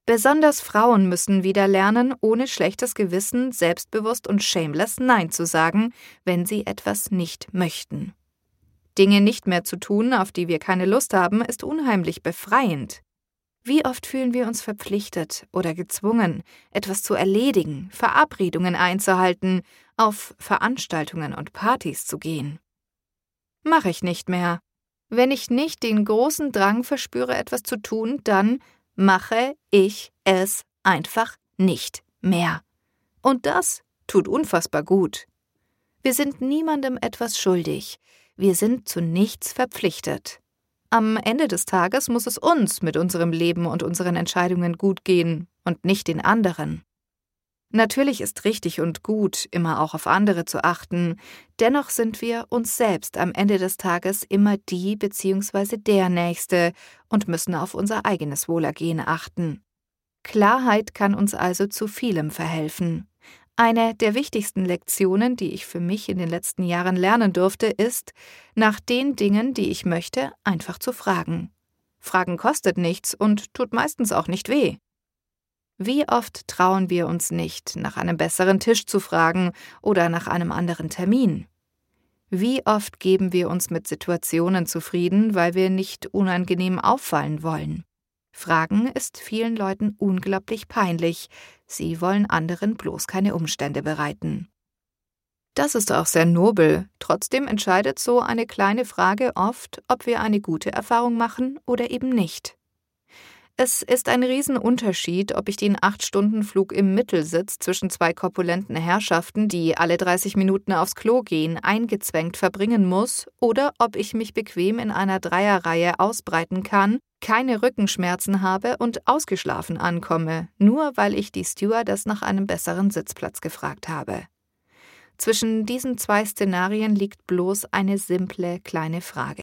Besonders Frauen müssen wieder lernen, ohne schlechtes Gewissen, selbstbewusst und shameless Nein zu sagen, wenn sie etwas nicht möchten. Dinge nicht mehr zu tun, auf die wir keine Lust haben, ist unheimlich befreiend. Wie oft fühlen wir uns verpflichtet oder gezwungen, etwas zu erledigen, Verabredungen einzuhalten, auf Veranstaltungen und Partys zu gehen? Mache ich nicht mehr. Wenn ich nicht den großen Drang verspüre, etwas zu tun, dann mache ich es einfach nicht mehr. Und das tut unfassbar gut. Wir sind niemandem etwas schuldig. Wir sind zu nichts verpflichtet. Am Ende des Tages muss es uns mit unserem Leben und unseren Entscheidungen gut gehen und nicht den anderen. Natürlich ist richtig und gut, immer auch auf andere zu achten. Dennoch sind wir uns selbst am Ende des Tages immer die bzw. der Nächste und müssen auf unser eigenes Wohlergehen achten. Klarheit kann uns also zu vielem verhelfen. Eine der wichtigsten Lektionen, die ich für mich in den letzten Jahren lernen durfte, ist, nach den Dingen, die ich möchte, einfach zu fragen. Fragen kostet nichts und tut meistens auch nicht weh. Wie oft trauen wir uns nicht, nach einem besseren Tisch zu fragen oder nach einem anderen Termin? Wie oft geben wir uns mit Situationen zufrieden, weil wir nicht unangenehm auffallen wollen? Fragen ist vielen Leuten unglaublich peinlich. Sie wollen anderen bloß keine Umstände bereiten. Das ist auch sehr nobel. Trotzdem entscheidet so eine kleine Frage oft, ob wir eine gute Erfahrung machen oder eben nicht. Es ist ein Riesenunterschied, ob ich den 8-Stunden-Flug im Mittelsitz zwischen zwei korpulenten Herrschaften, die alle 30 Minuten aufs Klo gehen, eingezwängt verbringen muss, oder ob ich mich bequem in einer Dreierreihe ausbreiten kann, keine Rückenschmerzen habe und ausgeschlafen ankomme, nur weil ich die Stewardess nach einem besseren Sitzplatz gefragt habe. Zwischen diesen zwei Szenarien liegt bloß eine simple kleine Frage.